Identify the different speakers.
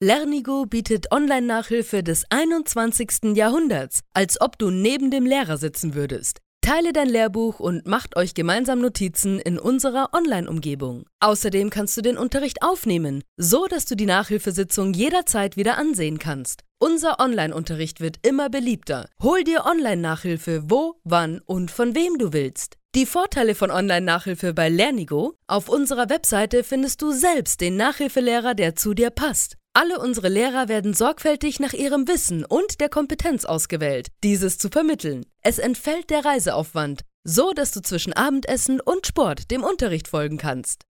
Speaker 1: Lernigo bietet Online-Nachhilfe des 21. Jahrhunderts, als ob du neben dem Lehrer sitzen würdest. Teile dein Lehrbuch und macht euch gemeinsam Notizen in unserer Online-Umgebung. Außerdem kannst du den Unterricht aufnehmen, so dass du die Nachhilfesitzung jederzeit wieder ansehen kannst. Unser Online-Unterricht wird immer beliebter. Hol dir Online-Nachhilfe wo, wann und von wem du willst. Die Vorteile von Online-Nachhilfe bei Lernigo: Auf unserer Webseite findest du selbst den Nachhilfelehrer, der zu dir passt. Alle unsere Lehrer werden sorgfältig nach ihrem Wissen und der Kompetenz ausgewählt, dieses zu vermitteln. Es entfällt der Reiseaufwand, so dass du zwischen Abendessen und Sport dem Unterricht folgen kannst.